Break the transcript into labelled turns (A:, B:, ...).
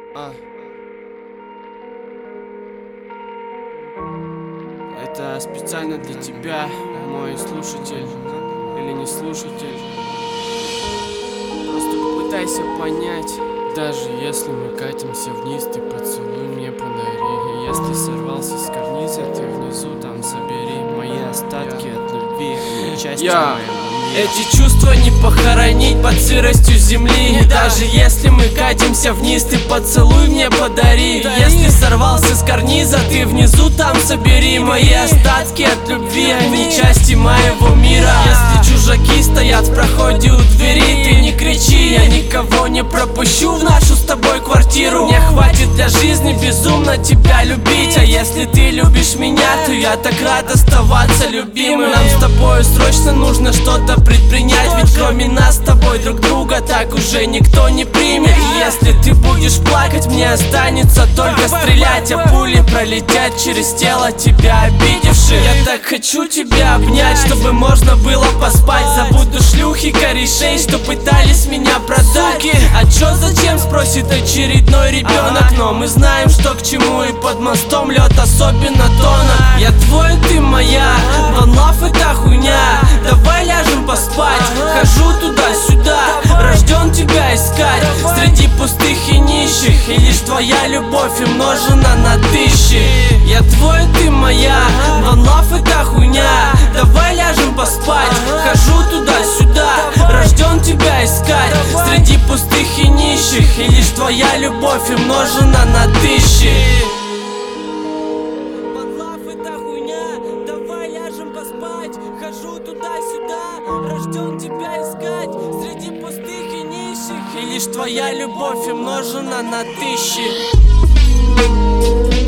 A: Это специально для тебя, мой слушатель или не слушатель. Просто попытайся понять. Даже если мы катимся вниз, ты поцелуй мне подари. И если сорвался с карниза, ты внизу там собери мои остатки от любви, части моего. Эти чувства не похоронить под сыростью земли. Даже если мы катимся вниз, ты поцелуй мне подари. Если сорвался с карниза, ты внизу там собери мои остатки от любви, они части моего мира. Если чужаки стоят в проходе у двери, ты не кричи, я никого не пропущу в нашу с тобой квартиру. Мне хватит для жизни безумно тебя любить. А если ты любишь меня, то я так рад оставаться любимым. Нам с тобой срочно нужно что-то предпринять, ведь кроме нас с тобой друг друга так уже никто не примет. И если ты будешь плакать, мне останется только стрелять, а пули пролетят через тело тебя обидевших. Я так хочу тебя обнять, чтобы можно было поспать. Забуду шлюхи, корешей, что пытались меня продать. А чё, зачем, спросит очередной ребенок. Но мы знаем, что к чему, и под мостом лед особенно тонок. Я твой, ты моя, One Love это хуйня. Давай ляжем поспать, хожу туда-сюда, рожден тебя искать среди пустых и нищих. И лишь твоя любовь умножена на тысячи. Я твой, ты моя, One Love это хуйня. Давай ляжем поспать, хожу туда-сюда, рожден тебя искать среди пустых и нищих. И лишь твоя любовь умножена на тысячи. Хожу туда-сюда, рожден тебя искать среди пустых и нищих. И лишь твоя любовь умножена на тысячи.